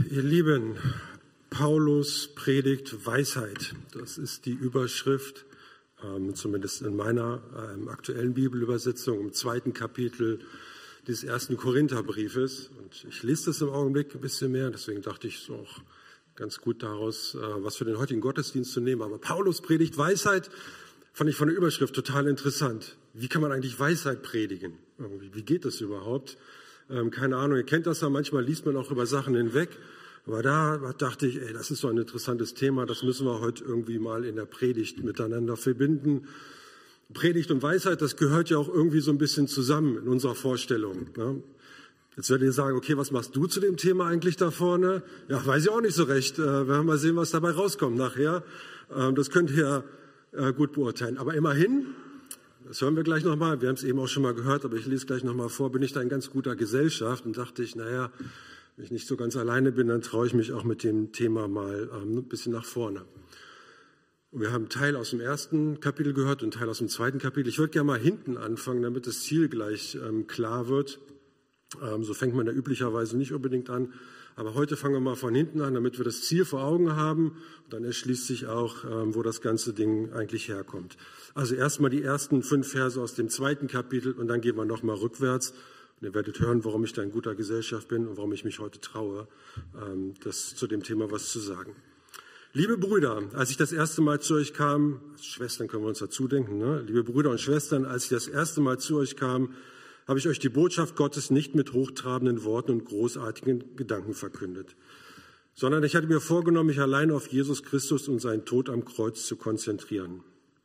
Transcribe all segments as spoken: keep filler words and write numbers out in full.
Ihr Lieben, Paulus predigt Weisheit. Das ist die Überschrift, ähm, zumindest in meiner ähm, aktuellen Bibelübersetzung im zweiten Kapitel des ersten Korintherbriefes. Und ich lese das im Augenblick ein bisschen mehr, deswegen dachte ich, so auch ganz gut daraus, äh, was für den heutigen Gottesdienst zu nehmen. Aber Paulus predigt Weisheit, fand ich von der Überschrift total interessant. Wie kann man eigentlich Weisheit predigen? Irgendwie, wie geht das überhaupt? Ähm, keine Ahnung, ihr kennt das ja, manchmal liest man auch über Sachen hinweg. Aber da dachte ich, ey, das ist so ein interessantes Thema, das müssen wir heute irgendwie mal in der Predigt miteinander verbinden. Predigt und Weisheit, das gehört ja auch irgendwie so ein bisschen zusammen in unserer Vorstellung. Ne? Jetzt werdet ihr sagen, okay, was machst du zu dem Thema eigentlich da vorne? Ja, weiß ich auch nicht so recht. Äh, wir werden mal sehen, was dabei rauskommt nachher. Ähm, das könnt ihr äh, gut beurteilen. Aber immerhin, das hören wir gleich nochmal, wir haben es eben auch schon mal gehört, aber ich lese gleich nochmal vor, bin ich da in ganz guter Gesellschaft und dachte ich, naja, wenn ich nicht so ganz alleine bin, dann traue ich mich auch mit dem Thema mal ähm, ein bisschen nach vorne. Und wir haben einen Teil aus dem ersten Kapitel gehört und einen Teil aus dem zweiten Kapitel. Ich würde gerne mal hinten anfangen, damit das Ziel gleich ähm, klar wird. Ähm, so fängt man da üblicherweise nicht unbedingt an. Aber heute fangen wir mal von hinten an, damit wir das Ziel vor Augen haben. Und dann erschließt sich auch, ähm, wo das ganze Ding eigentlich herkommt. Also erstmal die ersten fünf Verse aus dem zweiten Kapitel und dann gehen wir nochmal rückwärts. Und ihr werdet hören, warum ich da in guter Gesellschaft bin und warum ich mich heute traue, das zu dem Thema was zu sagen. Liebe Brüder, als ich das erste Mal zu euch kam, Schwestern können wir uns dazu denken, ne? Liebe Brüder und Schwestern, als ich das erste Mal zu euch kam, habe ich euch die Botschaft Gottes nicht mit hochtrabenden Worten und großartigen Gedanken verkündet, sondern ich hatte mir vorgenommen, mich allein auf Jesus Christus und seinen Tod am Kreuz zu konzentrieren.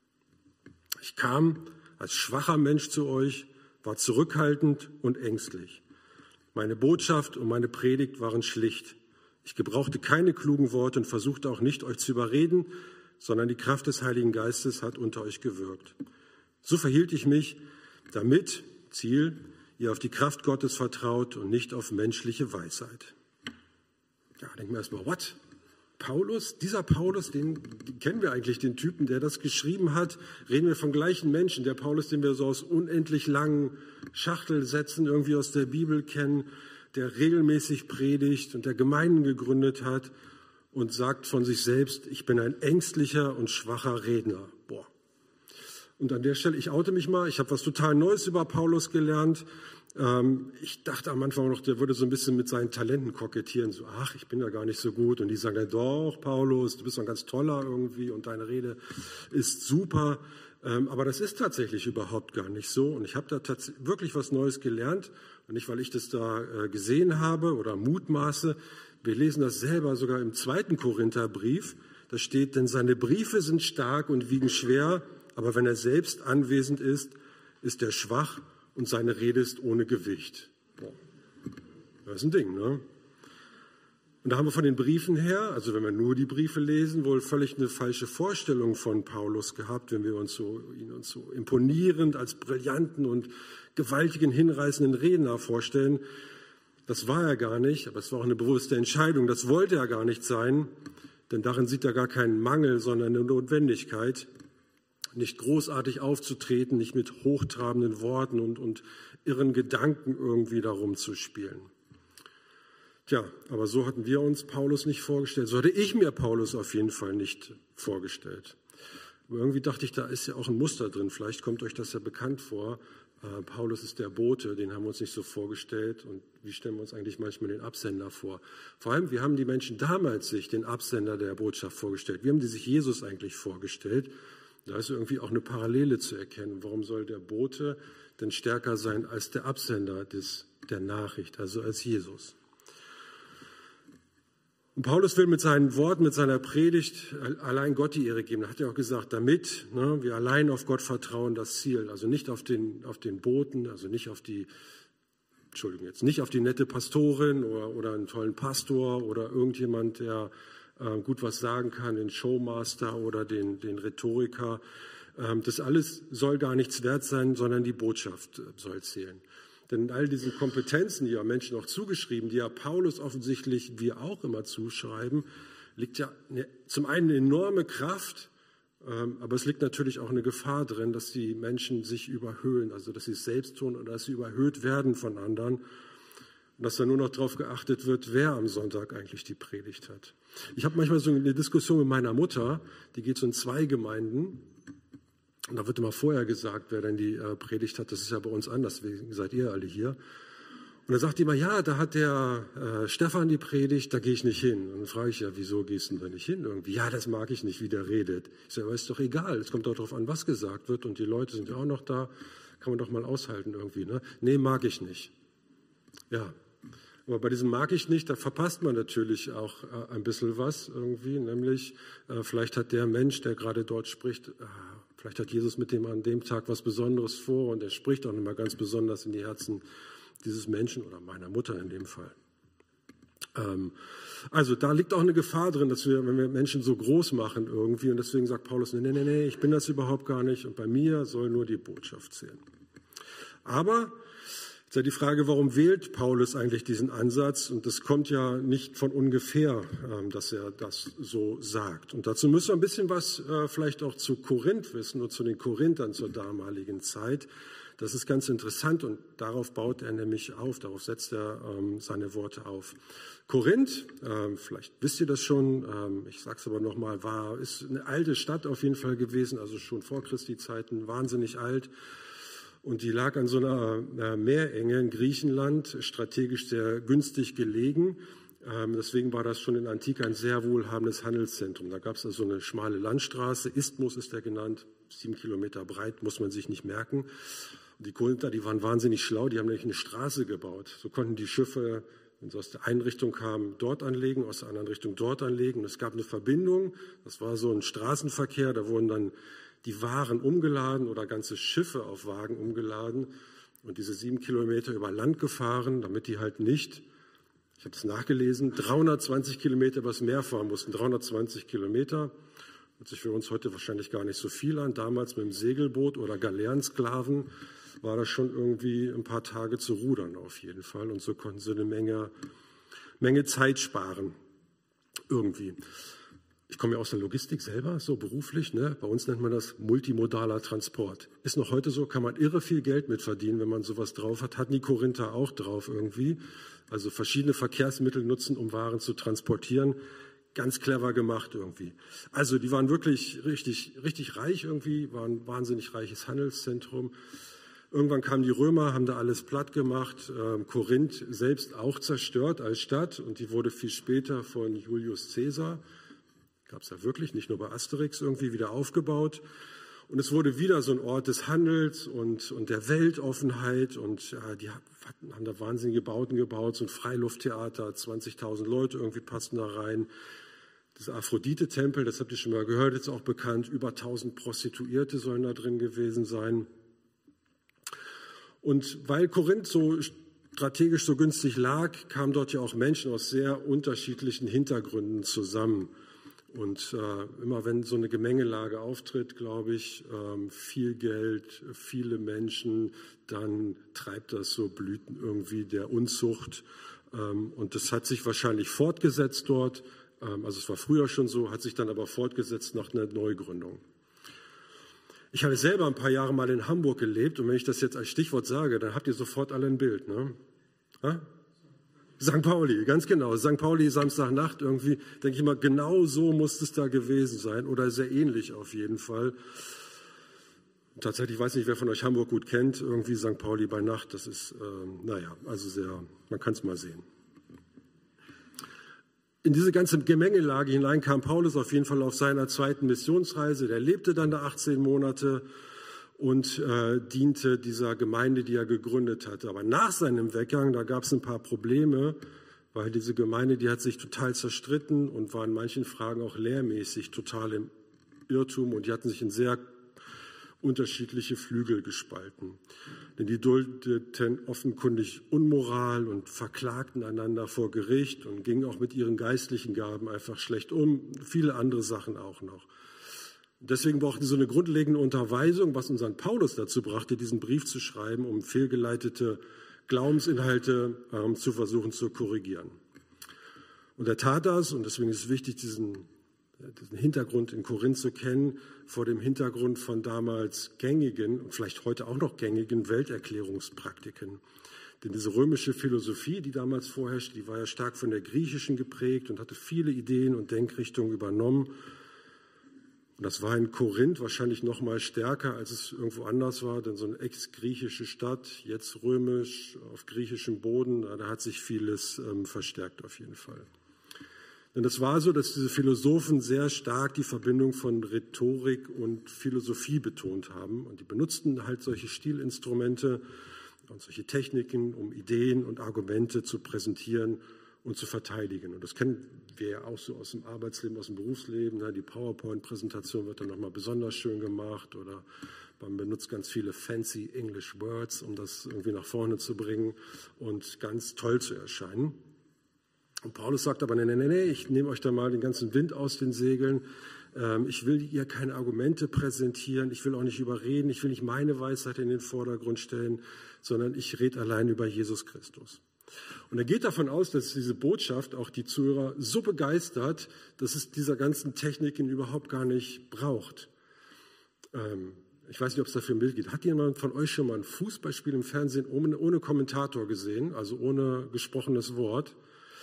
Ich kam als schwacher Mensch zu euch, war zurückhaltend und ängstlich. Meine Botschaft und meine Predigt waren schlicht. Ich gebrauchte keine klugen Worte und versuchte auch nicht, euch zu überreden, sondern die Kraft des Heiligen Geistes hat unter euch gewirkt. So verhielt ich mich, damit, Ziel, ihr auf die Kraft Gottes vertraut und nicht auf menschliche Weisheit. Ja, denken wir erstmal, what? Paulus, dieser Paulus, den, den kennen wir eigentlich, den Typen, der das geschrieben hat. Reden wir vom gleichen Menschen, der Paulus, den wir so aus unendlich langen Schachtelsätzen irgendwie aus der Bibel kennen, der regelmäßig predigt und der Gemeinden gegründet hat und sagt von sich selbst, ich bin ein ängstlicher und schwacher Redner. Boah. Und an der Stelle, ich oute mich mal, ich habe was total Neues über Paulus gelernt. Ich dachte am Anfang noch, der würde so ein bisschen mit seinen Talenten kokettieren. So, ach, ich bin ja gar nicht so gut. Und die sagen dann, doch, Paulus, du bist doch ein ganz toller irgendwie und deine Rede ist super. Aber das ist tatsächlich überhaupt gar nicht so. Und ich habe da tatsächlich wirklich was Neues gelernt. Und nicht, weil ich das da gesehen habe oder mutmaße. Wir lesen das selber sogar im zweiten Korintherbrief. Da steht, denn seine Briefe sind stark und wiegen schwer. Aber wenn er selbst anwesend ist, ist er schwach. Und seine Rede ist ohne Gewicht. Boah. Das ist ein Ding, ne? Und da haben wir von den Briefen her, also wenn wir nur die Briefe lesen, wohl völlig eine falsche Vorstellung von Paulus gehabt, wenn wir uns so, ihn uns so imponierend als brillanten und gewaltigen, hinreißenden Redner vorstellen. Das war er gar nicht, aber es war auch eine bewusste Entscheidung. Das wollte er gar nicht sein, denn darin sieht er gar keinen Mangel, sondern eine Notwendigkeit. Nicht großartig aufzutreten, nicht mit hochtrabenden Worten und, und irren Gedanken irgendwie darum zu spielen. Tja, aber so hatten wir uns Paulus nicht vorgestellt. So hatte ich mir Paulus auf jeden Fall nicht vorgestellt. Aber irgendwie dachte ich, da ist ja auch ein Muster drin. Vielleicht kommt euch das ja bekannt vor. Äh, Paulus ist der Bote, den haben wir uns nicht so vorgestellt. Und wie stellen wir uns eigentlich manchmal den Absender vor? Vor allem, wie haben die Menschen damals sich den Absender der Botschaft vorgestellt? Wie haben die sich Jesus eigentlich vorgestellt? Da ist irgendwie auch eine Parallele zu erkennen. Warum soll der Bote denn stärker sein als der Absender des, der Nachricht, also als Jesus? Und Paulus will mit seinen Worten, mit seiner Predigt allein Gott die Ehre geben. Da hat er auch gesagt, damit ne, wir allein auf Gott vertrauen, das Ziel. Also nicht auf den, auf den Boten, also nicht auf die, Entschuldigung jetzt, nicht auf die nette Pastorin oder, oder einen tollen Pastor oder irgendjemand, der gut was sagen kann, den Showmaster oder den, den Rhetoriker. Das alles soll gar nichts wert sein, sondern die Botschaft soll zählen. Denn in all diesen Kompetenzen, die ja Menschen auch zugeschrieben, die ja Paulus offensichtlich wir auch immer zuschreiben, liegt ja eine, zum einen eine enorme Kraft, aber es liegt natürlich auch eine Gefahr drin, dass die Menschen sich überhöhen, also dass sie es selbst tun oder dass sie überhöht werden von anderen. Und dass da nur noch darauf geachtet wird, wer am Sonntag eigentlich die Predigt hat. Ich habe manchmal so eine Diskussion mit meiner Mutter, die geht so in zwei Gemeinden. Und da wird immer vorher gesagt, wer denn die äh, Predigt hat. Das ist ja bei uns anders, deswegen seid ihr alle hier. Und dann sagt die immer, ja, da hat der äh, Stefan die Predigt, da gehe ich nicht hin. Und dann frage ich ja, wieso gehst du denn da nicht hin irgendwie? Ja, das mag ich nicht, wie der redet. Ich sage, aber ist doch egal, es kommt doch darauf an, was gesagt wird. Und die Leute sind ja auch noch da, kann man doch mal aushalten irgendwie. Ne? Nee, mag ich nicht. Ja, aber bei diesem mag ich nicht, da verpasst man natürlich auch äh, ein bisschen was irgendwie. Nämlich, äh, vielleicht hat der Mensch, der gerade dort spricht, äh, vielleicht hat Jesus mit dem an dem Tag was Besonderes vor und er spricht auch nochmal ganz besonders in die Herzen dieses Menschen oder meiner Mutter in dem Fall. Ähm, also da liegt auch eine Gefahr drin, dass wir, wenn wir Menschen so groß machen irgendwie, und deswegen sagt Paulus, nee, nee, nee, nee, ich bin das überhaupt gar nicht und bei mir soll nur die Botschaft zählen. Aber ist ja die Frage, warum wählt Paulus eigentlich diesen Ansatz? Und das kommt ja nicht von ungefähr, ähm, dass er das so sagt. Und dazu müssen wir ein bisschen was äh, vielleicht auch zu Korinth wissen und zu den Korinthern zur damaligen Zeit. Das ist ganz interessant und darauf baut er nämlich auf, darauf setzt er ähm, seine Worte auf. Korinth, ähm, vielleicht wisst ihr das schon, ähm, ich sage es aber nochmal, war, ist eine alte Stadt auf jeden Fall gewesen, also schon vor Christi Zeiten, wahnsinnig alt. Und die lag an so einer äh, Meerenge in Griechenland, strategisch sehr günstig gelegen. Ähm, deswegen war das schon in der Antike ein sehr wohlhabendes Handelszentrum. Da gab es also eine schmale Landstraße, Isthmus ist der genannt, sieben Kilometer breit, muss man sich nicht merken. Die Korinther, die waren wahnsinnig schlau, die haben nämlich eine Straße gebaut. So konnten die Schiffe, wenn sie aus der einen Richtung kamen, dort anlegen, aus der anderen Richtung dort anlegen. Und es gab eine Verbindung, das war so ein Straßenverkehr, da wurden dann die Waren umgeladen oder ganze Schiffe auf Wagen umgeladen und diese sieben Kilometer über Land gefahren, damit die halt nicht, ich habe es nachgelesen, dreihundertzwanzig Kilometer übers Meer fahren mussten. dreihundertzwanzig Kilometer. Hört sich für uns heute wahrscheinlich gar nicht so viel an. Damals mit dem Segelboot oder Galeerensklaven war das schon irgendwie ein paar Tage zu rudern auf jeden Fall. Und so konnten sie eine Menge, Menge Zeit sparen irgendwie. Ich komme ja aus der Logistik selber, so beruflich. Ne? Bei uns nennt man das multimodaler Transport. Ist noch heute so, kann man irre viel Geld mit verdienen, wenn man sowas drauf hat. Hatten die Korinther auch drauf irgendwie. Also verschiedene Verkehrsmittel nutzen, um Waren zu transportieren. Ganz clever gemacht irgendwie. Also die waren wirklich richtig, richtig reich irgendwie, waren ein wahnsinnig reiches Handelszentrum. Irgendwann kamen die Römer, haben da alles platt gemacht. Ähm, Korinth selbst auch zerstört als Stadt und die wurde viel später von Julius Caesar, gab es ja wirklich, nicht nur bei Asterix, irgendwie wieder aufgebaut. Und es wurde wieder so ein Ort des Handels und, und der Weltoffenheit und ja, die haben da wahnsinnige Bauten gebaut, so ein Freilufttheater, zwanzigtausend Leute irgendwie passten da rein. Das Aphrodite-Tempel, das habt ihr schon mal gehört, ist auch bekannt, über tausend Prostituierte sollen da drin gewesen sein. Und weil Korinth so strategisch so günstig lag, kamen dort ja auch Menschen aus sehr unterschiedlichen Hintergründen zusammen. Und äh, immer wenn so eine Gemengelage auftritt, glaube ich, ähm, viel Geld, viele Menschen, dann treibt das so Blüten irgendwie der Unzucht. Ähm, und das hat sich wahrscheinlich fortgesetzt dort. Ähm, also es war früher schon so, hat sich dann aber fortgesetzt nach einer Neugründung. Ich habe selber ein paar Jahre mal in Hamburg gelebt und wenn ich das jetzt als Stichwort sage, dann habt ihr sofort alle ein Bild, ne? Ha? Sankt Pauli, ganz genau. Sankt Pauli, Samstagnacht irgendwie, denke ich mal, genau so muss es da gewesen sein oder sehr ähnlich auf jeden Fall. Und tatsächlich, ich weiß nicht, wer von euch Hamburg gut kennt, irgendwie Sankt Pauli bei Nacht, das ist, ähm, naja, also sehr, man kann es mal sehen. In diese ganze Gemengelage hinein kam Paulus auf jeden Fall auf seiner zweiten Missionsreise. Der lebte dann da achtzehn Monate und äh, diente dieser Gemeinde, die er gegründet hatte. Aber nach seinem Weggang, da gab es ein paar Probleme, weil diese Gemeinde, die hat sich total zerstritten und war in manchen Fragen auch lehrmäßig total im Irrtum und die hatten sich in sehr unterschiedliche Flügel gespalten. Denn die duldeten offenkundig Unmoral und verklagten einander vor Gericht und gingen auch mit ihren geistlichen Gaben einfach schlecht um. Viele andere Sachen auch noch. Deswegen brauchten sie so eine grundlegende Unterweisung, was unseren Paulus dazu brachte, diesen Brief zu schreiben, um fehlgeleitete Glaubensinhalte ähm, zu versuchen zu korrigieren. Und er tat das, und deswegen ist es wichtig, diesen, diesen Hintergrund in Korinth zu kennen, vor dem Hintergrund von damals gängigen und vielleicht heute auch noch gängigen Welterklärungspraktiken. Denn diese römische Philosophie, die damals vorherrschte, die war ja stark von der griechischen geprägt und hatte viele Ideen und Denkrichtungen übernommen. Und das war in Korinth wahrscheinlich noch mal stärker, als es irgendwo anders war, denn so eine ex-griechische Stadt, jetzt römisch, auf griechischem Boden, da hat sich vieles ähm, verstärkt auf jeden Fall. Denn es war so, dass diese Philosophen sehr stark die Verbindung von Rhetorik und Philosophie betont haben. Und die benutzten halt solche Stilinstrumente und solche Techniken, um Ideen und Argumente zu präsentieren und zu verteidigen. Und das kennen wir ja auch so aus dem Arbeitsleben, aus dem Berufsleben. Die PowerPoint-Präsentation wird dann nochmal besonders schön gemacht oder man benutzt ganz viele fancy English Words, um das irgendwie nach vorne zu bringen und ganz toll zu erscheinen. Und Paulus sagt aber, nee, nee, nee, ich nehme euch da mal den ganzen Wind aus den Segeln. Ich will ihr keine Argumente präsentieren, ich will auch nicht überreden, ich will nicht meine Weisheit in den Vordergrund stellen, sondern ich rede allein über Jesus Christus. Und er geht davon aus, dass diese Botschaft auch die Zuhörer so begeistert, dass es dieser ganzen Techniken überhaupt gar nicht braucht. Ich weiß nicht, ob es dafür ein Bild geht. Hat jemand von euch schon mal ein Fußballspiel im Fernsehen ohne, ohne Kommentator gesehen, also ohne gesprochenes Wort?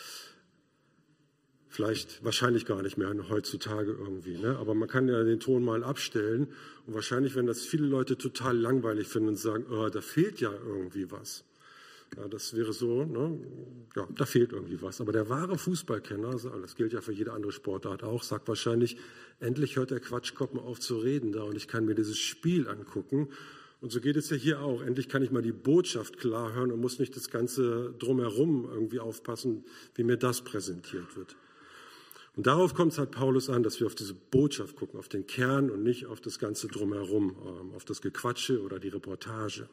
Vielleicht, wahrscheinlich gar nicht mehr heutzutage irgendwie, ne? Aber man kann ja den Ton mal abstellen und wahrscheinlich, wenn das viele Leute total langweilig finden und sagen, oh, da fehlt ja irgendwie was. Ja, das wäre so, ne? Ja, da fehlt irgendwie was. Aber der wahre Fußballkenner, das gilt ja für jede andere Sportart auch, sagt wahrscheinlich, endlich hört der Quatschkopf mal auf zu reden da und ich kann mir dieses Spiel angucken. Und so geht es ja hier auch. Endlich kann ich mal die Botschaft klar hören und muss nicht das Ganze drumherum irgendwie aufpassen, wie mir das präsentiert wird. Und darauf kommt es halt Paulus an, dass wir auf diese Botschaft gucken, auf den Kern und nicht auf das Ganze drumherum, auf das Gequatsche oder die Reportage.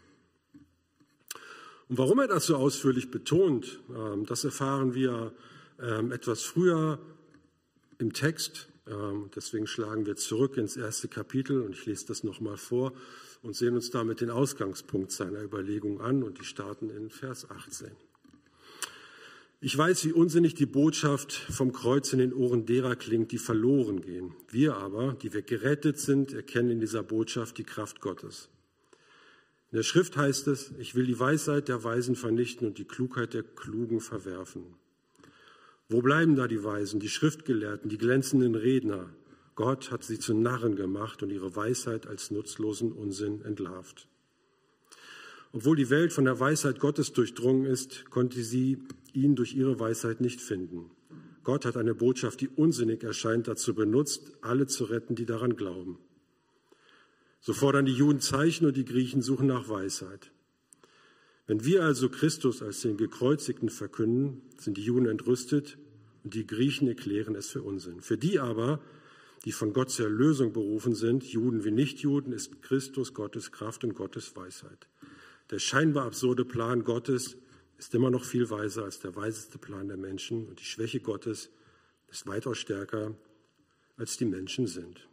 Und warum er das so ausführlich betont, das erfahren wir etwas früher im Text. Deswegen schlagen wir zurück ins erste Kapitel und ich lese das nochmal vor und sehen uns damit den Ausgangspunkt seiner Überlegung an und die starten in Vers achtzehn. Ich weiß, wie unsinnig die Botschaft vom Kreuz in den Ohren derer klingt, die verloren gehen. Wir aber, die wir gerettet sind, erkennen in dieser Botschaft die Kraft Gottes. In der Schrift heißt es, ich will die Weisheit der Weisen vernichten und die Klugheit der Klugen verwerfen. Wo bleiben da die Weisen, die Schriftgelehrten, die glänzenden Redner? Gott hat sie zu Narren gemacht und ihre Weisheit als nutzlosen Unsinn entlarvt. Obwohl die Welt von der Weisheit Gottes durchdrungen ist, konnte sie ihn durch ihre Weisheit nicht finden. Gott hat eine Botschaft, die unsinnig erscheint, dazu benutzt, alle zu retten, die daran glauben. So fordern die Juden Zeichen und die Griechen suchen nach Weisheit. Wenn wir also Christus als den Gekreuzigten verkünden, sind die Juden entrüstet und die Griechen erklären es für Unsinn. Für die aber, die von Gott zur Erlösung berufen sind, Juden wie Nichtjuden, ist Christus Gottes Kraft und Gottes Weisheit. Der scheinbar absurde Plan Gottes ist immer noch viel weiser als der weiseste Plan der Menschen und die Schwäche Gottes ist weitaus stärker, als die Menschen sind.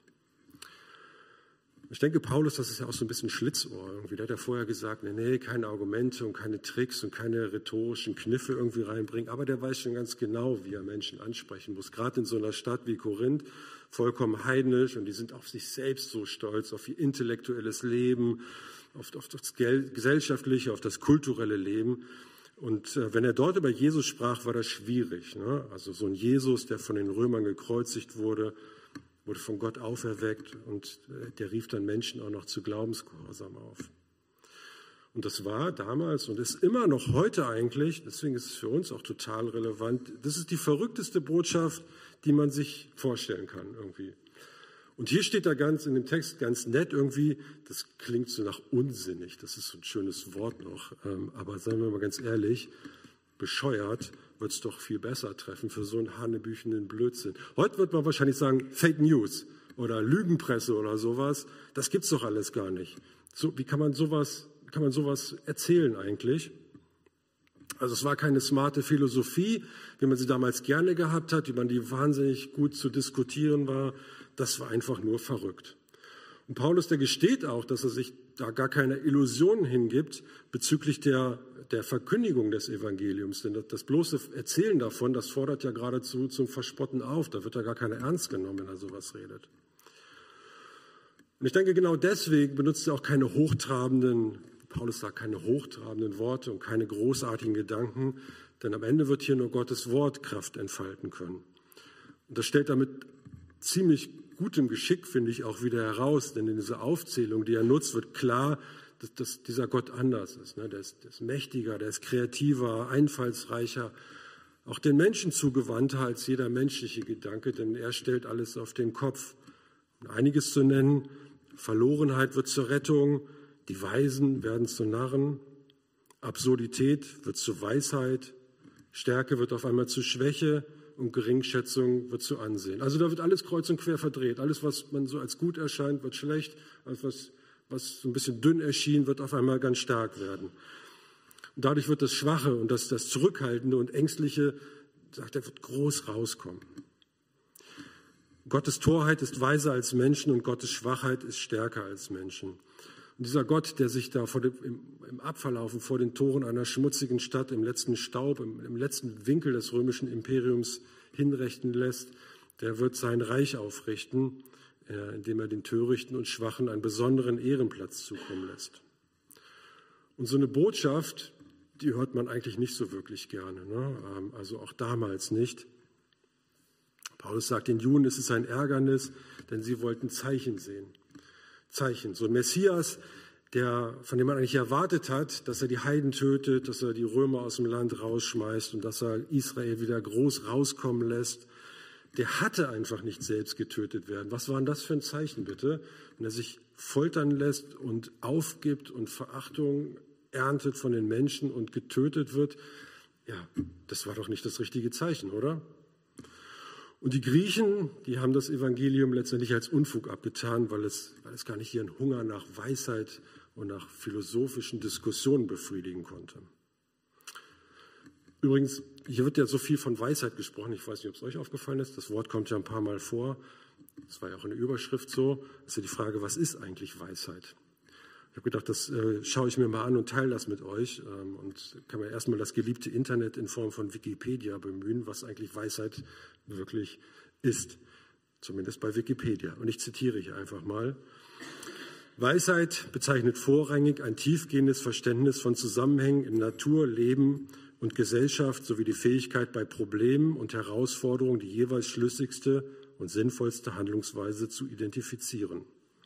Ich denke, Paulus, das ist ja auch so ein bisschen Schlitzohr irgendwie. Der hat ja vorher gesagt, nee, nee, keine Argumente und keine Tricks und keine rhetorischen Kniffe irgendwie reinbringen. Aber der weiß schon ganz genau, wie er Menschen ansprechen muss. Gerade in so einer Stadt wie Korinth, vollkommen heidnisch und die sind auf sich selbst so stolz, auf ihr intellektuelles Leben, auf, auf das gesellschaftliche, auf das kulturelle Leben. Und äh, wenn er dort über Jesus sprach, war das schwierig, ne? Also so ein Jesus, der von den Römern gekreuzigt wurde, wurde von Gott auferweckt und äh, der rief dann Menschen auch noch zu Glaubensgehorsam auf. Und das war damals und ist immer noch heute eigentlich, deswegen ist es für uns auch total relevant, das ist die verrückteste Botschaft, die man sich vorstellen kann irgendwie. Und hier steht da ganz in dem Text ganz nett irgendwie, das klingt so nach unsinnig, das ist so ein schönes Wort noch, ähm, aber sagen wir mal ganz ehrlich, bescheuert wird es doch viel besser treffen für so einen hanebüchenden Blödsinn. Heute wird man wahrscheinlich sagen, Fake News oder Lügenpresse oder sowas, das gibt's doch alles gar nicht. So, wie kann man sowas, kann man sowas erzählen eigentlich? Also es war keine smarte Philosophie, wie man sie damals gerne gehabt hat, wie man die wahnsinnig gut zu diskutieren war. Das war einfach nur verrückt. Und Paulus, der gesteht auch, dass er sich da gar keine Illusionen hingibt bezüglich der, der Verkündigung des Evangeliums. Denn das bloße Erzählen davon, das fordert ja geradezu zum Verspotten auf. Da wird ja gar keiner ernst genommen, wenn er sowas redet. Und ich denke, genau deswegen benutzt er auch keine hochtrabenden Paulus sagt keine hochtrabenden Worte und keine großartigen Gedanken, denn am Ende wird hier nur Gottes Wort Kraft entfalten können. Und das stellt damit ziemlich gutem Geschick, finde ich, auch wieder heraus, denn in dieser Aufzählung, die er nutzt, wird klar, dass, dass dieser Gott anders ist. Ne? Der ist, der ist mächtiger, der ist kreativer, einfallsreicher, auch den Menschen zugewandter als jeder menschliche Gedanke, denn er stellt alles auf den Kopf. Um einiges zu nennen: Verlorenheit wird zur Rettung, die Weisen werden zu Narren, Absurdität wird zu Weisheit, Stärke wird auf einmal zu Schwäche und Geringschätzung wird zu Ansehen. Also da wird alles kreuz und quer verdreht. Alles, was man so als gut erscheint, wird schlecht. Alles, was, was so ein bisschen dünn erschien, wird auf einmal ganz stark werden. Und dadurch wird das Schwache und das, das Zurückhaltende und Ängstliche, sagt er, wird groß rauskommen. Gottes Torheit ist weiser als Menschen und Gottes Schwachheit ist stärker als Menschen. Und dieser Gott, der sich da vor dem, im, im Abverlaufen vor den Toren einer schmutzigen Stadt im letzten Staub, im, im letzten Winkel des römischen Imperiums hinrichten lässt, der wird sein Reich aufrichten, äh, indem er den Törichten und Schwachen einen besonderen Ehrenplatz zukommen lässt. Und so eine Botschaft, die hört man eigentlich nicht so wirklich gerne, ne? ähm, also auch damals nicht. Paulus sagt, den Juden ist es ein Ärgernis, denn sie wollten Zeichen sehen. Zeichen. So ein Messias, der, von dem man eigentlich erwartet hat, dass er die Heiden tötet, dass er die Römer aus dem Land rausschmeißt und dass er Israel wieder groß rauskommen lässt, der hatte einfach nicht selbst getötet werden. Was war denn das für ein Zeichen, bitte? Wenn er sich foltern lässt und aufgibt und Verachtung erntet von den Menschen und getötet wird, ja, das war doch nicht das richtige Zeichen, oder? Und die Griechen, die haben das Evangelium letztendlich als Unfug abgetan, weil es, weil es gar nicht ihren Hunger nach Weisheit und nach philosophischen Diskussionen befriedigen konnte. Übrigens, hier wird ja so viel von Weisheit gesprochen. Ich weiß nicht, ob es euch aufgefallen ist. Das Wort kommt ja ein paar Mal vor. Das war ja auch in der Überschrift so. Das ist ja die Frage, was ist eigentlich Weisheit? Ich habe gedacht, das äh, schaue ich mir mal an und teile das mit euch. Ähm, und kann man erstmal das geliebte Internet in Form von Wikipedia bemühen, was eigentlich Weisheit wirklich ist. Zumindest bei Wikipedia. Und ich zitiere hier einfach mal. Weisheit bezeichnet vorrangig ein tiefgehendes Verständnis von Zusammenhängen in Natur, Leben und Gesellschaft sowie die Fähigkeit, bei Problemen und Herausforderungen die jeweils schlüssigste und sinnvollste Handlungsweise zu identifizieren.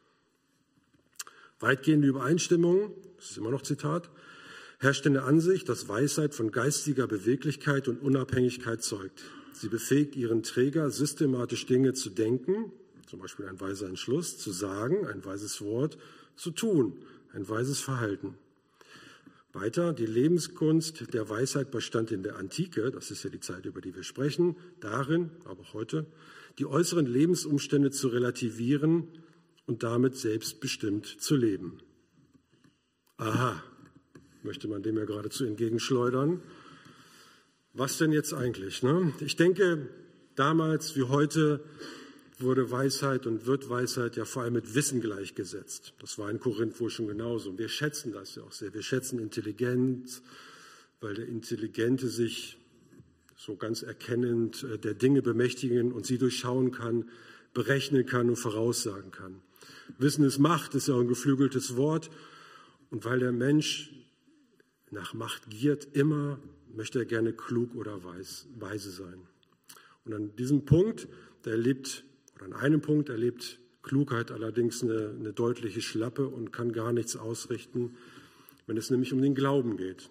Weitgehende Übereinstimmung, das ist immer noch Zitat, herrscht in der Ansicht, dass Weisheit von geistiger Beweglichkeit und Unabhängigkeit zeugt. Sie befähigt ihren Träger, systematisch Dinge zu denken, zum Beispiel ein weiser Entschluss, zu sagen, ein weises Wort, zu tun, ein weises Verhalten. Weiter, die Lebenskunst der Weisheit bestand in der Antike, das ist ja die Zeit, über die wir sprechen, darin, aber auch heute, die äußeren Lebensumstände zu relativieren und damit selbstbestimmt zu leben. Aha, möchte man dem ja geradezu entgegenschleudern. Was denn jetzt eigentlich? Ne? Ich denke, damals wie heute wurde Weisheit und wird Weisheit ja vor allem mit Wissen gleichgesetzt. Das war in Korinth wohl schon genauso. Und wir schätzen das ja auch sehr. Wir schätzen Intelligenz, weil der Intelligente sich so ganz erkennend der Dinge bemächtigen und sie durchschauen kann, berechnen kann und voraussagen kann. Wissen ist Macht, ist ja auch ein geflügeltes Wort. Und weil der Mensch nach Macht giert, immer möchte er gerne klug oder weis, weise sein. Und an diesem Punkt, der erlebt, oder an einem Punkt erlebt Klugheit allerdings eine, eine deutliche Schlappe und kann gar nichts ausrichten, wenn es nämlich um den Glauben geht.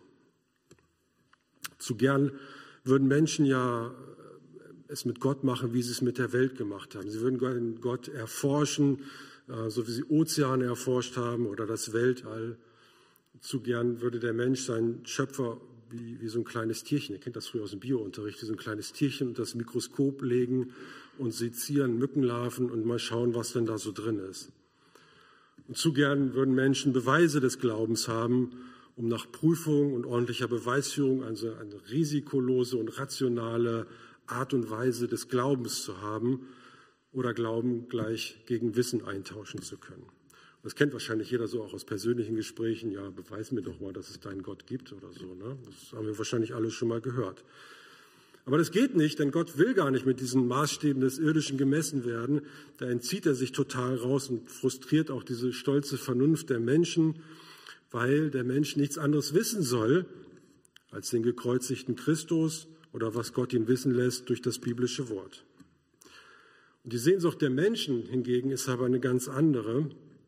Zu gern würden Menschen ja es mit Gott machen, wie sie es mit der Welt gemacht haben. Sie würden Gott erforschen, so wie sie Ozeane erforscht haben oder das Weltall. Zu gern würde der Mensch seinen Schöpfer wie, wie so ein kleines Tierchen, ihr kennt das früher aus dem Biounterricht, wie so ein kleines Tierchen unter das Mikroskop legen und sezieren Mückenlarven und mal schauen, was denn da so drin ist. Und zu gern würden Menschen Beweise des Glaubens haben, um nach Prüfung und ordentlicher Beweisführung also eine risikolose und rationale Art und Weise des Glaubens zu haben oder Glauben gleich gegen Wissen eintauschen zu können. Das kennt wahrscheinlich jeder so auch aus persönlichen Gesprächen. Ja, beweis mir doch mal, dass es deinen Gott gibt oder so. Ne? Das haben wir wahrscheinlich alle schon mal gehört. Aber das geht nicht, denn Gott will gar nicht mit diesen Maßstäben des Irdischen gemessen werden. Da entzieht er sich total raus und frustriert auch diese stolze Vernunft der Menschen, weil der Mensch nichts anderes wissen soll als den gekreuzigten Christus oder was Gott ihn wissen lässt durch das biblische Wort. Und die Sehnsucht der Menschen hingegen ist aber eine ganz andere,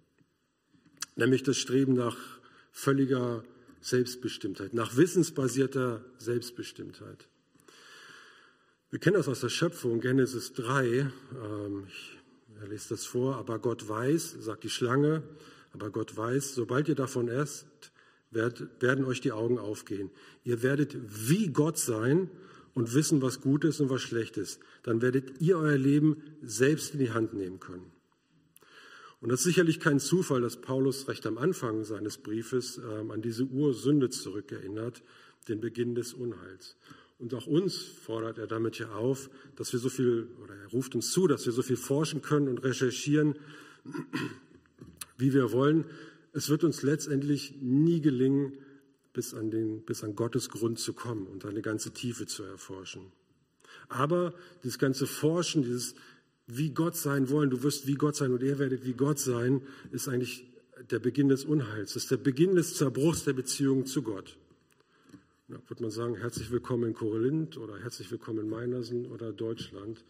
nämlich das Streben nach völliger Selbstbestimmtheit, nach wissensbasierter Selbstbestimmtheit. Wir kennen das aus der Schöpfung, Genesis drei, ähm, ich lese das vor, aber Gott weiß, sagt die Schlange, aber Gott weiß, sobald ihr davon esst, werd, werden euch die Augen aufgehen. Ihr werdet wie Gott sein und wissen, was gut ist und was schlecht ist. Dann werdet ihr euer Leben selbst in die Hand nehmen können. Und das ist sicherlich kein Zufall, dass Paulus recht am Anfang seines Briefes ähm, an diese Ursünde zurückerinnert, den Beginn des Unheils. Und auch uns fordert er damit ja auf, dass wir so viel, oder er ruft uns zu, dass wir so viel forschen können und recherchieren, wie wir wollen. Es wird uns letztendlich nie gelingen, bis an, den, bis an Gottes Grund zu kommen und eine ganze Tiefe zu erforschen. Aber dieses ganze Forschen, dieses wie Gott sein wollen, du wirst wie Gott sein und ihr werdet wie Gott sein, ist eigentlich der Beginn des Unheils. Das ist der Beginn des Zerbruchs der Beziehung zu Gott. Da würde man sagen, herzlich willkommen in Korinth oder herzlich willkommen in Meinersen oder Deutschland.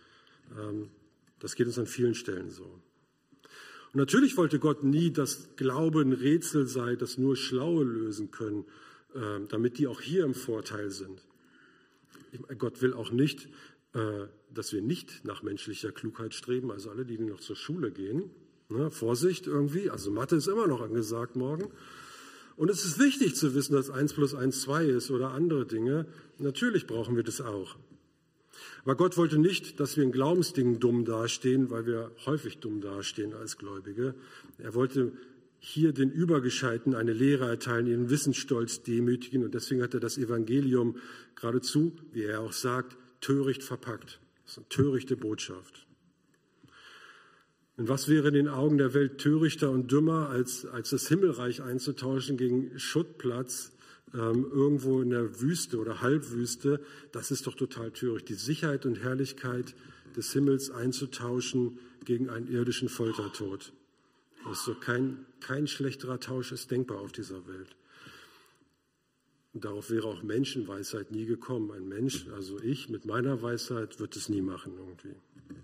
Das geht uns an vielen Stellen so. Und natürlich wollte Gott nie, dass Glaube ein Rätsel sei, das nur Schlaue lösen können, damit die auch hier im Vorteil sind. Gott will auch nicht, dass wir nicht nach menschlicher Klugheit streben, also alle, die noch zur Schule gehen. Ne, Vorsicht irgendwie, also Mathe ist immer noch angesagt morgen. Und es ist wichtig zu wissen, dass eins plus eins zwei ist oder andere Dinge. Natürlich brauchen wir das auch. Aber Gott wollte nicht, dass wir in Glaubensdingen dumm dastehen, weil wir häufig dumm dastehen als Gläubige. Er wollte hier den Übergescheiten eine Lehre erteilen, ihren Wissensstolz demütigen. Und deswegen hat er das Evangelium geradezu, wie er auch sagt, töricht verpackt. Das ist eine törichte Botschaft. Und was wäre in den Augen der Welt törichter und dümmer, als, als das Himmelreich einzutauschen gegen Schuttplatz ähm, irgendwo in der Wüste oder Halbwüste? Das ist doch total töricht. Die Sicherheit und Herrlichkeit des Himmels einzutauschen gegen einen irdischen Foltertod. Das ist so kein, kein schlechterer Tausch ist denkbar auf dieser Welt. Und darauf wäre auch Menschenweisheit nie gekommen. Ein Mensch, also ich mit meiner Weisheit, wird es nie machen irgendwie.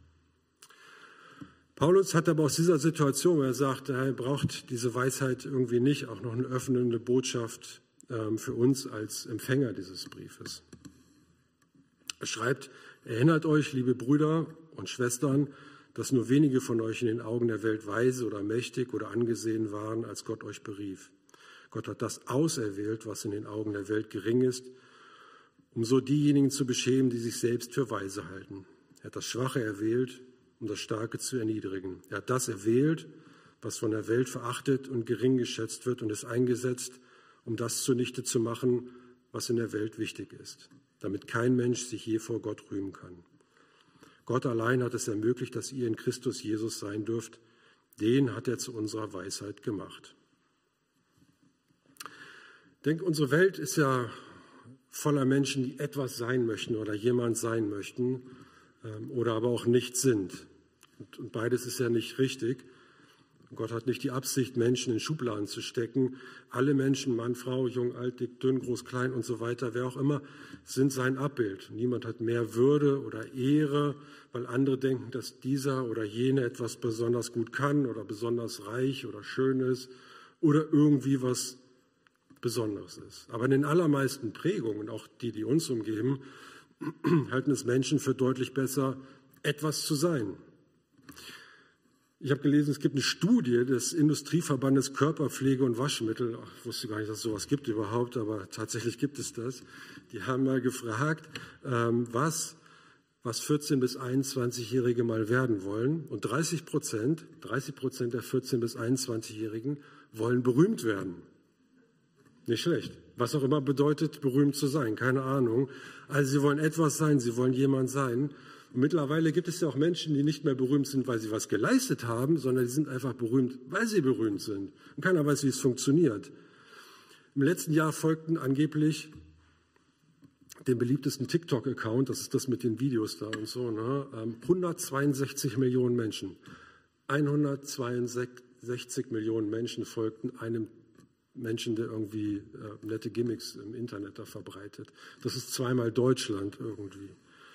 Paulus hat aber aus dieser Situation, er sagt, er braucht diese Weisheit irgendwie nicht, auch noch eine öffnende Botschaft ähm, für uns als Empfänger dieses Briefes. Er schreibt, erinnert euch, liebe Brüder und Schwestern, dass nur wenige von euch in den Augen der Welt weise oder mächtig oder angesehen waren, als Gott euch berief. Gott hat das auserwählt, was in den Augen der Welt gering ist, um so diejenigen zu beschämen, die sich selbst für weise halten. Er hat das Schwache erwählt, um das Starke zu erniedrigen. Er hat das erwählt, was von der Welt verachtet und gering geschätzt wird und ist eingesetzt, um das zunichte zu machen, was in der Welt wichtig ist, damit kein Mensch sich je vor Gott rühmen kann. Gott allein hat es ermöglicht, dass ihr in Christus Jesus sein dürft. Den hat er zu unserer Weisheit gemacht. Ich denke, unsere Welt ist ja voller Menschen, die etwas sein möchten oder jemand sein möchten ähm, oder aber auch nicht sind. Und, und beides ist ja nicht richtig. Gott hat nicht die Absicht, Menschen in Schubladen zu stecken. Alle Menschen, Mann, Frau, jung, alt, dick, dünn, groß, klein und so weiter, wer auch immer, sind sein Abbild. Niemand hat mehr Würde oder Ehre, weil andere denken, dass dieser oder jene etwas besonders gut kann oder besonders reich oder schön ist oder irgendwie was Besonderes ist. Aber in den allermeisten Prägungen, auch die, die uns umgeben, halten es Menschen für deutlich besser, etwas zu sein. Ich habe gelesen, es gibt eine Studie des Industrieverbandes Körperpflege und Waschmittel. Ach, ich wusste gar nicht, dass es sowas gibt überhaupt, aber tatsächlich gibt es das. Die haben mal gefragt, ähm, was, was vierzehn- bis einundzwanzigjährige mal werden wollen. Und dreißig Prozent, dreißig Prozent der vierzehn- bis einundzwanzigjährigen wollen berühmt werden. Nicht schlecht. Was auch immer bedeutet, berühmt zu sein, keine Ahnung. Also sie wollen etwas sein, sie wollen jemand sein. Und mittlerweile gibt es ja auch Menschen, die nicht mehr berühmt sind, weil sie was geleistet haben, sondern die sind einfach berühmt, weil sie berühmt sind. Und keiner weiß, wie es funktioniert. Im letzten Jahr folgten angeblich dem beliebtesten TikTok-Account, das ist das mit den Videos da und so, ne, hundertzweiundsechzig Millionen Menschen. hundertzweiundsechzig Millionen Menschen folgten einem Menschen, der irgendwie äh, nette Gimmicks im Internet da verbreitet. Das ist zweimal Deutschland irgendwie.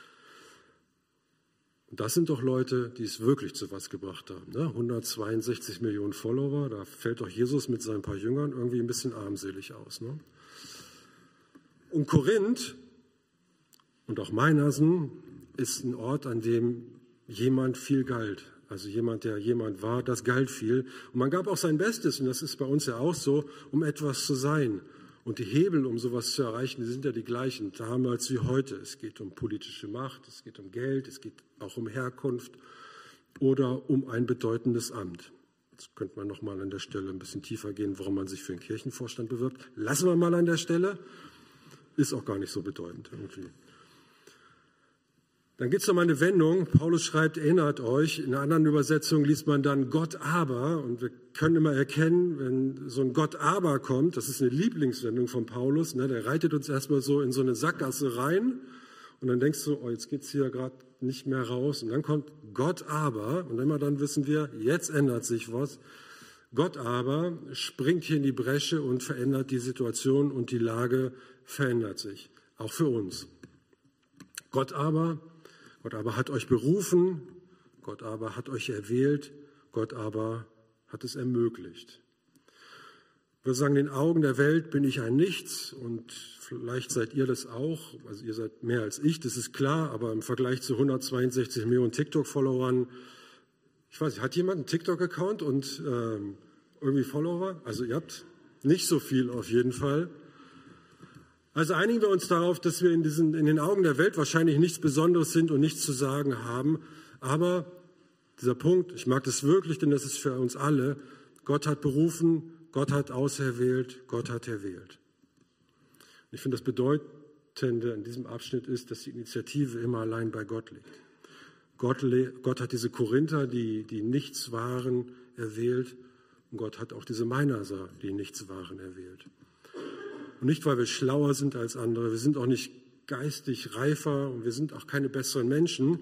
Und das sind doch Leute, die es wirklich zu was gebracht haben. Ne? hundertzweiundsechzig Millionen Follower, da fällt doch Jesus mit seinen paar Jüngern irgendwie ein bisschen armselig aus. Ne? Und Korinth und auch Meinersen ist ein Ort, an dem jemand viel galt. Also jemand, der jemand war, das galt viel. Und man gab auch sein Bestes, und das ist bei uns ja auch so, um etwas zu sein. Und die Hebel, um sowas zu erreichen, die sind ja die gleichen, damals wie heute. Es geht um politische Macht, es geht um Geld, es geht auch um Herkunft oder um ein bedeutendes Amt. Jetzt könnte man noch mal an der Stelle ein bisschen tiefer gehen, warum man sich für den Kirchenvorstand bewirbt. Lassen wir mal an der Stelle. Ist auch gar nicht so bedeutend irgendwie. Dann gibt es noch mal eine Wendung. Paulus schreibt, erinnert euch, in einer anderen Übersetzung liest man dann Gott aber. Und wir können immer erkennen, wenn so ein Gott aber kommt, das ist eine Lieblingswendung von Paulus, ne, der reitet uns erstmal so in so eine Sackgasse rein. Und dann denkst du, oh, jetzt geht es hier gerade nicht mehr raus. Und dann kommt Gott aber. Und immer dann wissen wir, jetzt ändert sich was. Gott aber springt hier in die Bresche und verändert die Situation und die Lage verändert sich. Auch für uns. Gott aber... Gott aber hat euch berufen, Gott aber hat euch erwählt, Gott aber hat es ermöglicht. Wir sagen, in den Augen der Welt bin ich ein Nichts und vielleicht seid ihr das auch, also ihr seid mehr als ich, das ist klar, aber im Vergleich zu hundertzweiundsechzig Millionen TikTok-Followern, ich weiß nicht, hat jemand einen TikTok-Account und ähm, irgendwie Follower? Also ihr habt nicht so viel auf jeden Fall. Also einigen wir uns darauf, dass wir in, diesen, in den Augen der Welt wahrscheinlich nichts Besonderes sind und nichts zu sagen haben. Aber dieser Punkt, ich mag das wirklich, denn das ist für uns alle, Gott hat berufen, Gott hat auserwählt, Gott hat erwählt. Und ich finde, das Bedeutende in diesem Abschnitt ist, dass die Initiative immer allein bei Gott liegt. Gott, Gott hat diese Korinther, die, die nichts waren, erwählt. Und Gott hat auch diese Meinerser, die nichts waren, erwählt. Und nicht, weil wir schlauer sind als andere, wir sind auch nicht geistig reifer und wir sind auch keine besseren Menschen.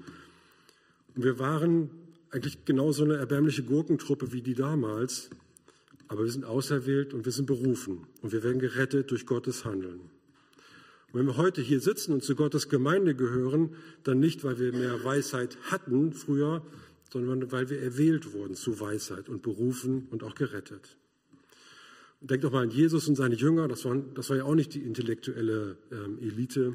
Und wir waren eigentlich genauso eine erbärmliche Gurkentruppe wie die damals, aber wir sind auserwählt und wir sind berufen und wir werden gerettet durch Gottes Handeln. Und wenn wir heute hier sitzen und zu Gottes Gemeinde gehören, dann nicht, weil wir mehr Weisheit hatten früher, sondern weil wir erwählt wurden zu Weisheit und berufen und auch gerettet. Denkt doch mal an Jesus und seine Jünger, das, waren, das war ja auch nicht die intellektuelle ähm, Elite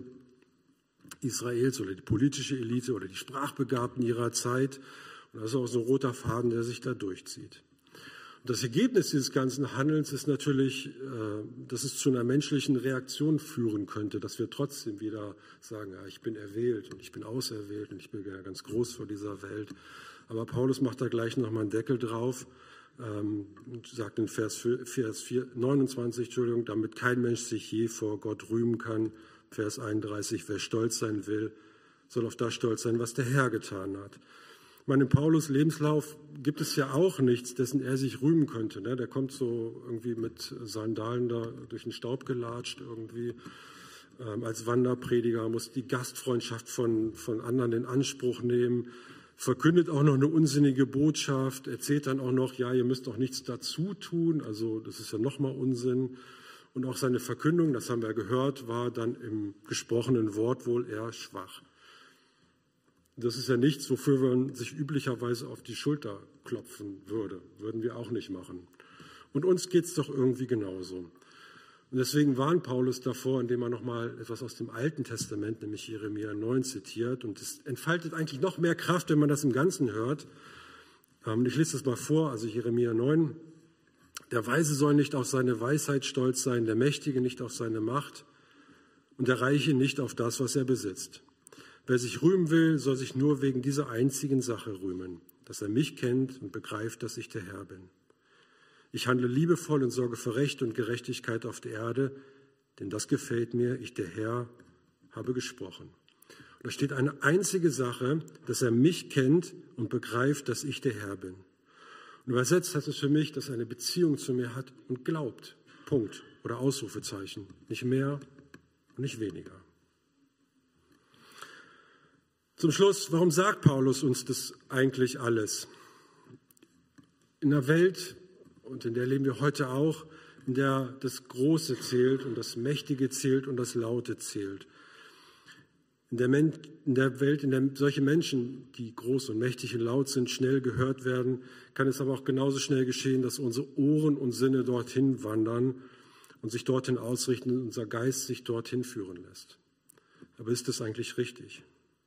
Israels oder die politische Elite oder die Sprachbegabten ihrer Zeit. Und das ist auch so ein roter Faden, der sich da durchzieht. Und das Ergebnis dieses ganzen Handelns ist natürlich, äh, dass es zu einer menschlichen Reaktion führen könnte, dass wir trotzdem wieder sagen, ja, ich bin erwählt und ich bin auserwählt und ich bin ja ganz groß vor dieser Welt. Aber Paulus macht da gleich nochmal einen Deckel drauf. Ähm, sagt in Vers, Vers neunundzwanzig, Entschuldigung, damit kein Mensch sich je vor Gott rühmen kann. Vers einunddreißig, wer stolz sein will, soll auf das stolz sein, was der Herr getan hat. Ich meine, in Paulus' Lebenslauf gibt es ja auch nichts, dessen er sich rühmen könnte. Ne? Der kommt so irgendwie mit Sandalen da durch den Staub gelatscht irgendwie. Ähm, als Wanderprediger muss die Gastfreundschaft von, von anderen in Anspruch nehmen. Verkündet auch noch eine unsinnige Botschaft, erzählt dann auch noch, ja, ihr müsst auch nichts dazu tun, also das ist ja nochmal Unsinn. Und auch seine Verkündung, das haben wir gehört, war dann im gesprochenen Wort wohl eher schwach. Das ist ja nichts, wofür man sich üblicherweise auf die Schulter klopfen würde, würden wir auch nicht machen. Und uns geht es doch irgendwie genauso. Und deswegen warnt Paulus davor, indem er nochmal etwas aus dem Alten Testament, nämlich Jeremia neun, zitiert. Und es entfaltet eigentlich noch mehr Kraft, wenn man das im Ganzen hört. Ich lese das mal vor, also Jeremia neun. Der Weise soll nicht auf seine Weisheit stolz sein, der Mächtige nicht auf seine Macht und der Reiche nicht auf das, was er besitzt. Wer sich rühmen will, soll sich nur wegen dieser einzigen Sache rühmen, dass er mich kennt und begreift, dass ich der Herr bin. Ich handle liebevoll und sorge für Recht und Gerechtigkeit auf der Erde, denn das gefällt mir, ich der Herr habe gesprochen. Und da steht eine einzige Sache, dass er mich kennt und begreift, dass ich der Herr bin. Und übersetzt heißt es für mich, dass er eine Beziehung zu mir hat und glaubt. Punkt. Oder Ausrufezeichen. Nicht mehr und nicht weniger. Zum Schluss, warum sagt Paulus uns das eigentlich alles? In einer Welt, und in der leben wir heute auch, in der das Große zählt und das Mächtige zählt und das Laute zählt. In der, Men- in der Welt, in der solche Menschen, die groß und mächtig und laut sind, schnell gehört werden, kann es aber auch genauso schnell geschehen, dass unsere Ohren und Sinne dorthin wandern und sich dorthin ausrichten und unser Geist sich dorthin führen lässt. Aber ist das eigentlich richtig?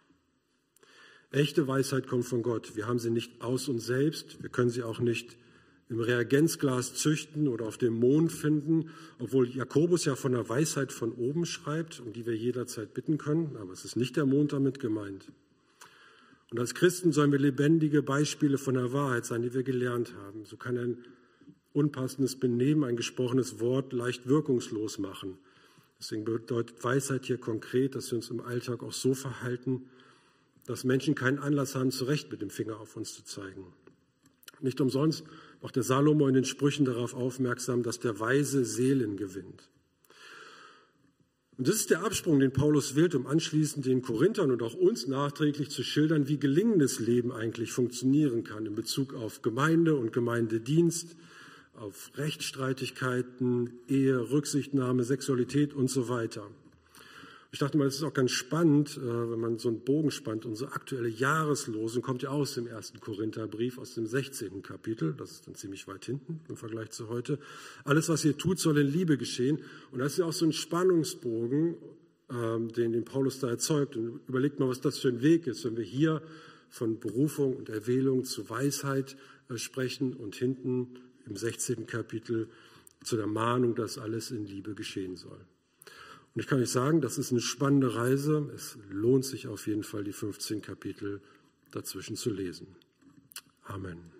Echte Weisheit kommt von Gott. Wir haben sie nicht aus uns selbst. Wir können sie auch nicht im Reagenzglas züchten oder auf dem Mond finden, obwohl Jakobus ja von der Weisheit von oben schreibt, um die wir jederzeit bitten können. Aber es ist nicht der Mond damit gemeint. Und als Christen sollen wir lebendige Beispiele von der Wahrheit sein, die wir gelernt haben. So kann ein unpassendes Benehmen, ein gesprochenes Wort leicht wirkungslos machen. Deswegen bedeutet Weisheit hier konkret, dass wir uns im Alltag auch so verhalten, dass Menschen keinen Anlass haben, zu Recht mit dem Finger auf uns zu zeigen. Nicht umsonst macht der Salomo in den Sprüchen darauf aufmerksam, dass der Weise Seelen gewinnt. Und das ist der Absprung, den Paulus wählt, um anschließend den Korinthern und auch uns nachträglich zu schildern, wie gelingendes Leben eigentlich funktionieren kann in Bezug auf Gemeinde und Gemeindedienst, auf Rechtsstreitigkeiten, Ehe, Rücksichtnahme, Sexualität und so weiter. Ich dachte mal, das ist auch ganz spannend, wenn man so einen Bogen spannt. Unsere aktuelle Jahreslosung kommt ja aus dem ersten Korintherbrief, aus dem sechzehnten Kapitel. Das ist dann ziemlich weit hinten im Vergleich zu heute. Alles, was ihr tut, soll in Liebe geschehen. Und das ist ja auch so ein Spannungsbogen, den, den Paulus da erzeugt. Und überlegt mal, was das für ein Weg ist, wenn wir hier von Berufung und Erwählung zu Weisheit sprechen und hinten im sechzehnten Kapitel zu der Mahnung, dass alles in Liebe geschehen soll. Und ich kann euch sagen, das ist eine spannende Reise. Es lohnt sich auf jeden Fall, die fünfzehn Kapitel dazwischen zu lesen. Amen.